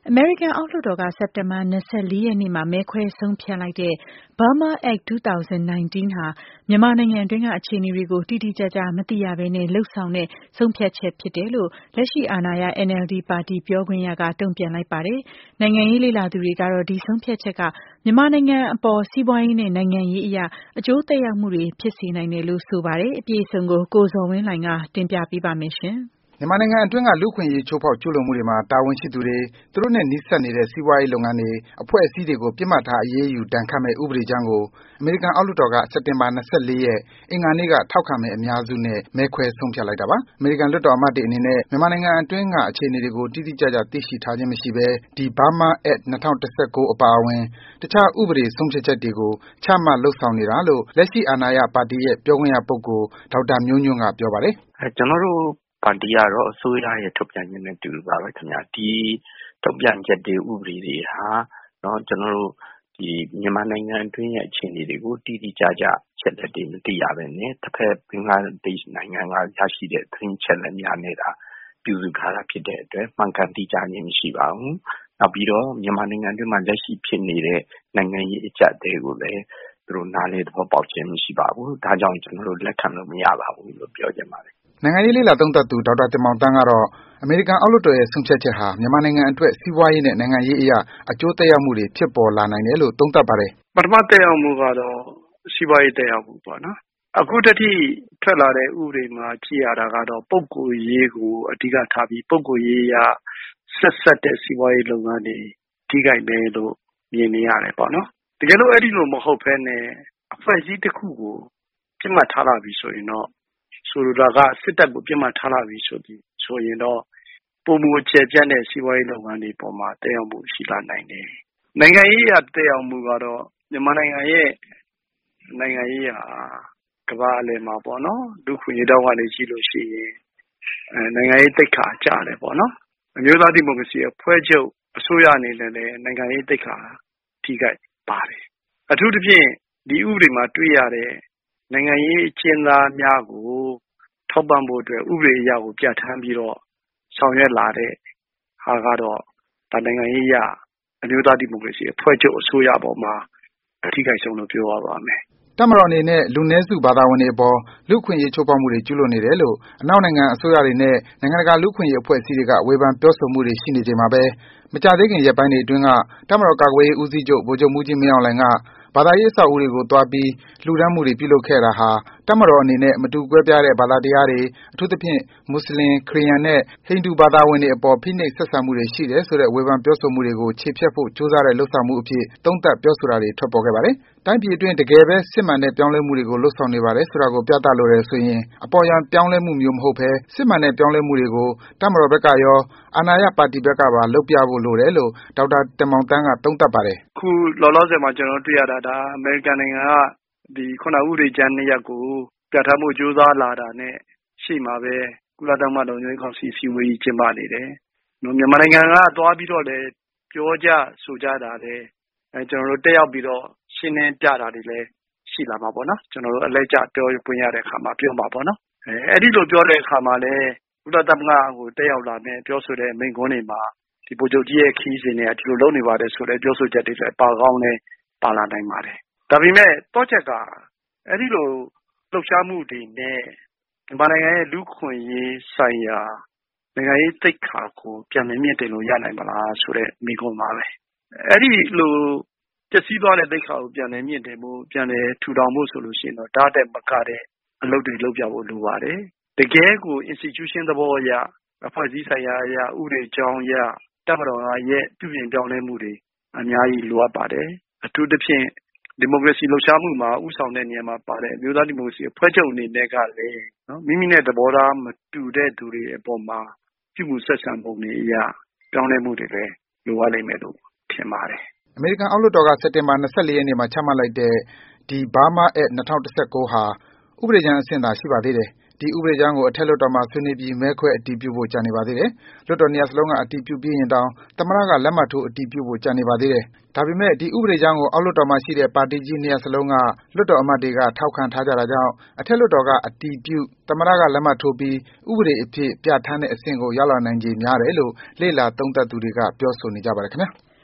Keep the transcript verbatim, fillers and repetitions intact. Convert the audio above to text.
အမေရိကန်အောက်လွှတ်တော်ကစက်တင်ဘာ၂၄ရက်နေ့မှာမဲခွဲဆုံးဖြတ်လိုက်တဲ့ Burma Act ၂၀၁၉ ဟာမြန်မာနိုင်ငံအတွင်းကအခြေအနေတွေကိုတိတိကျကျမသိရဘဲနဲ့လုပ်ဆောင်တဲ့ဆုံးဖြတ်ချက်ဖြစ်တယ်လို့လက်ရှိအာဏာရ N L D ပါတီပြောခွင့်ရကတုံ့ပြန်လိုက်ပါတယ်။နိုင်ငံရေးလေ့လာသူတွေကတော့ဒီဆုံးဖြတ်ချက်ကမြန်မာနိုင်ငံအပေါ်စီးပွားရေးနဲ့နိုင်ငံရေးအရအကျိုးသက်ရောက်မှုတွေဖြစ်စေနိုင်တယ်လို့ဆိုပါတယ်။အပြည့်အစုံကိုကိုဇော်ဝင်းလှိုင်ကတင်ပြပေးပါမယ်ရှင်။မြန်မာနိုင်ငံအတွင်းကလူ့အခွင့်အရေးချိုးဖောက်ကျူးလွန်မှုတွေမှာတာဝန်ရှိသူတွေ၊သူတို့နဲ့နီးစပ်နေတဲ့စီးပွားရေးလုပ်ငန်းတွေ၊အဖွဲ့အစည်းတွေကိုပစ်မှတ်ထားအရေးယူဒဏ်ခတ်မယ့်ဥပဒေကြမ်းကိုအမေရိကန်အောက်လွှတ်တော်ကစက်တင်ဘာ၂၄ရက်အင်္ဂါနေ့ကထောက်ခံမဲအများစုနဲ့မဲခွဲဆုံးဖြတ်လိုက်တာပါ။အမေရိကန်လွှတ်တော်အမတ်တွေအနေနဲ့မြန်မာနိုင်ငံအတွင်းကအခြေအနေတွေကိုတိတိကျကျသိရှိထားခြင်းမရှိဘဲဒီ Burma Act ၂၀၁၉အပါအဝင်တခြားဥပဒေဆုံးဖြတ်ချက်တွေကိုချမှတ်လုပ်ဆောင်နေတာလို့လက်ရှိအာဏာရပါတီရဲ့ပြောခွင့်ရပုဂ္ဂိုလ်ဒေါက်တာမျိုးညွန့်ကပြောပါတယ်။ကျနော်တို့ပါတီကတော့အစိုးရရဲ့ထုတ်ပြန်ချက်နဲ့တူပါပဲခင်ဗျာဒီထုတ်ပြန်ချက်တွေဥပဒေတွေဟာเนาะကျွန်တော်တို့ဒီမြန်မာနိုင်ငံအတွင်းရဲ့အခြေအနေတွေကိုတိတိကျကျချက်လက်တွေမသိရဘဲနဲ့တစ်ဖက်ဘင်္ဂလားဒေ့ရှ်နိုင်ငံကရရှိတဲ့သတင်းချက်လက်များနဲ့တာပြုစုထားတာဖြစ်တဲ့အတွက်မှန်ကန်တိကျခြင်းမရှိပါဘူးနောက်ပြီးတော့မြန်မာနိုင်ငံအတွင်းမှာလက်ရှိဖြစ်နေတဲ့နိုင်ငံရေးအကျပ်အတည်းကိုလည်းသူတို့နားလေသဘောပေါက်ခြင်းမရှိပါဘူးဒါကြောင့်ကျွန်တော်တို့လက်ခံလို့မရပါဘူးလို့ပြောချင်ပါတယ်နိုင်ငံရေးလေ့လာသုံးသပ်သူဒေါက်တာတင်မောင်သန်းကတော့အမေရိကန်အောက်လွှတ်တော်ရဲ့ဆုံးဖြတ်ချက်ဟာမြန်မာနိုင်ငံအတွက်စီးပွားရေးနဲ့နိုင်ငံရေးအရအကျိုးသက်ရောက်မှုတွေဖြစ်ပေါ်လာနိုင်တယ်လို့သုံးသပ်ပါတယ်ပထမသက်ရောက်မှုကတော့စီးပွားရေးသက်ရောက်မှုပေါ့နော်အခုတတိထွက်လာတဲ့ဥပဒေမှာကြည့်ရတာကတော့ပုဂ္ဂိုလ်ရေးကိုအဓိကထားပြီးပုဂ္ဂိုလ်ရေးရဆက်ဆက်တဲ့စီးပွားရေးလုပ်ငန်းတွေထိခိုက်မယ်လို့မြင်နေရတယ်ပေါ့နော်တကယ်လို့အဲ့ဒီလိုမဟုတ်ဘဲနဲ့အဖွဲ့အစည်းတစ်ခုကိုပြစ်မှတ်ထားလာပြီဆိုရင်တော့ဆိုလိုတာကစစ်တပ်ကိုပြစ်မှတ်ထားလာပြီဆိုပြီးဆိုရင်တော့ပုံမူအခြေပြတ်တဲ့စီးပွားရေးလုပ်ငန်းတွေပေါ်မှာတက်ရောက်မှုရှိလာနိုင်တယ်။နိုင်ငံရေးအတက်ရောက်မှုကတော့မြန်မာနိုင်ငံရဲ့နိုင်ငံရေးဟာကမ္ဘာအလယ်မှာပေါ့နော်ဒုခွင့်ရတောင်းကနေရှိလို့ရှိရင်အဲနိုင်ငံရေးတိတ်ခါကြတယ်ပေါ့နော်အမျိုးသားဒီမိုကရေစီအဖွဲ့ချုပ်အစိုးရအနေနဲ့လည်းနိုင်ငံရေးတိတ်ခါထိခိုက်ပါတယ်။အထူးသဖြင့်ဒီဥပဒေမှာတွေ့ရတဲ့နိုင်ငံရေးအကျဉ်းသားများကိုထောက်ပံ့ဖို့အတွက်ဥပဒေအရကိုပြဋ္ဌာန်းပြီးတော့ဆောင်ရွက်လာတဲ့ဟာကတော့ဒါနိုင်ငံရေးအရအမျိုးသားဒီမိုကရေစီအဖွဲ့ချုပ်အစိုးရပေါ်မှာအထူးခိုက်ဆုံးလို့ပြောရပါမယ်။တပ်မတော်အနေနဲ့လူနည်းစုဘာသာဝင်တွေအပေါ်လူ့ခွင့်ရေးချိုးဖောက်မှုတွေကျူးလွန်နေတယ်လို့အနောက်နိုင်ငံအစိုးရတွေနဲ့နိုင်ငံတကာလူ့ခွင့်ရေးအဖွဲ့အစည်းတွေကဝေဖန်ပြောဆိုမှုတွေရှိနေချိန်မှာပဲမကြာသေးခင်ရက်ပိုင်းတွေအတွင်းကတပ်မတော်ကာကွယ်ရေးဦးစီးချုပ်ဗိုလ်ချုပ်မှူးကြီးမင်းအောင်လှိုင်ကဘာသာရေးအဆောက်အဦတွေကိုသွားပြီးလှူဒန်းမှုတွေပြုလုပ်ခဲ့တာဟာတပ်မတော်အနေနဲ့မတူကွဲပြားတဲ့ဘာသာတရားတွေအထူးသဖြင့်မွတ်စလင်ခရစ်ယာန်နဲ့ဟိန္ဒူဘာသာဝင်တွေအပေါ်ဖိနှိပ်ဆက်ဆံမှုတွေရှိတယ်ဆိုတဲ့ဝေဖန်ပြောဆိုမှုတွေကိုခြေဖျက်ဖို့ကြိုးစားတဲ့လုပ်ဆောင်မှုအဖြစ်သုံးသပ်ပြောဆိုတာတွေထွက်ပေါ်ခဲ့ပါတယ်။တိုင်းပြည်အတွင်းတကယ်ပဲစစ်မှန်တဲ့ပြောင်းလဲမှုတွေကိုလုပ်ဆောင်နေပါတယ်ဆိုတာကိုပြသလိုတယ်ဆိုရင်အပေါ်ယံပြောင်းလဲမှုမျိုးမဟုတ်ဘဲစစ်မှန်တဲ့ပြောင်းလဲမှုတွေကိုတပ်မတော်ဘက်ကရောအာဏာရပါတီဘက်ကပါလုပ်ပြဖို့လိုတယ်လို့ဒေါက်တာတင်မောင်သန်းကသုံးသပ်ပါတယ်။ခုလောလောဆယ်မှာကျွန်တော်တွေ့ရတာဒါအမေရိကန်နိုင်ငံကဒီခုနဥပဒေကြမ်းနှစ်ရပ်ကိုပြဋ္ဌာန်းမှုကြိုးစားလာတာနဲ့ရှိမှာပဲကုလသမဂ္ဂလုံခြုံရေးကောင်စီစီဝေးကျင်းပနေတယ်။နော်မြန်မာနိုင်ငံကသွားပြီးတော့လည်းပြောကြဆိုကြတာလေအဲကျွန်တော်တို့တက်ရောက်ပြီးတော့ရှင်းလင်းပြတာတွေလည်းရှိလာမှာပေါ့နော်ကျွန်တော်တို့အလဲကျပြောပွင့်ရတဲ့အခါမှာပြောမှာပေါ့နော်အဲအဲ့ဒီလိုပြောတဲ့အခါမှာလည်းကုလသမဂ္ဂကိုတက်ရောက်လာမယ်ပြောဆိုတဲ့မိန့်ခွန်းတွေမှာဒီဗိုလ်ချုပ်ကြီးရဲ့ခီးစဉ်တွေကဒီလိုလုပ်နေပါတယ်ဆိုတဲ့ပြောဆိုချက်တွေလည်းပါကောင်းနဲ့ပါလာနိုင်ပါတယ်ဒါပေမဲ့တော့ချက်ကအဲ့ဒီလိုလှုပ်ရှားမှုတွေနဲ့မြန်မာနိုင်ငံရဲ့လူ့ခွင့်ရေးဆိုင်ရာနိုင်ငံရေးသိက္ခာကိုပြန်လည်မြင့်တင်လို့ရနိုင်မလားဆိုတဲ့မိကုံးပါပဲအဲ့ဒီလိုပျက်စီးသွားတဲ့သိက္ခာကိုပြန်လည်မြင့်တင်ဖို့ပြန်လည်ထူထောင်ဖို့ဆိုလို့ရှိရင်တော့ဓာတ်တက်မကတဲ့အလုပ်တွေလုပ်ပြဖို့လိုပါတယ်တကယ်ကို institution သဘောအရအဖွဲ့အစည်းဆိုင်ရာအရဥပဒေကြောင်းအရတပ်မတော်ရဲ့ပြုပြင်ပြောင်းလဲမှုတွေအများကြီးလိုအပ်ပါတယ်အထူးသဖြင့်ဒီမိုကရေစီလှုပ်ရှားမှုမှာဥဆောင်တဲ့နေရာမှာပါတဲ့အမျိုးသားဒီမိုကရေစီအဖွဲ့ချုပ်အနေနဲ့ကလည်းနော်မိမိနဲ့သဘောထားမတူတဲ့သူတွေအပေါ်မှာပြုမှုဆက်ဆံပုံတွေအရပြောင်းလဲမှုတွေလည်းလိုအပ်နိုင်မယ်လို့ထင်ပါတယ်အမေရိကန်အောက်လွှတ်တော်ကစက်တင်ဘာ၂၄ရက်နေ့မှာချမှတ်လိုက်တဲ့ဒီ Burma Act ၂၀၁၉ဟာဥပဒေကြမ်းအဆင့်သာရှိပါသေးတယ်ဒီဥပဒေကြမ်းကိုအထက်လွှတ်တော်မှာဆွေးနွေးပြီးမဲခွဲအတည်ပြုဖို့ကျန်နေပါသေးတယ်။လွှတ်တော်နှစ်ရပ်စလုံးကအတည်ပြုပြီးရင်တောင်သမ္မတကလက်မှတ်ထိုးအတည်ပြုဖို့ကျန်နေပါသေးတယ်။ဒါပေမဲ့ဒီဥပဒေကြမ်းကိုအောက်လွှတ်တော်မှာရှိတဲ့ပါတီကြီးနှစ်ရပ်စလုံးကလွှတ်တော်အမတ်တွေကထောက်ခံထားကြတာကြောင့်အထက်လွှတ်တော်ကအတည်ပြုသမ္မတကလက်မှတ်ထိုးပြီးဥပဒေအဖြစ်ပြဋ္ဌာန်းတဲ့အဆင့်ကိုရောက်လာနိုင်ခြေများတယ်လို့လေ့လာသုံးသပ်သူတွေကပြောဆိုနေကြပါတယ်ခင်ဗျာ။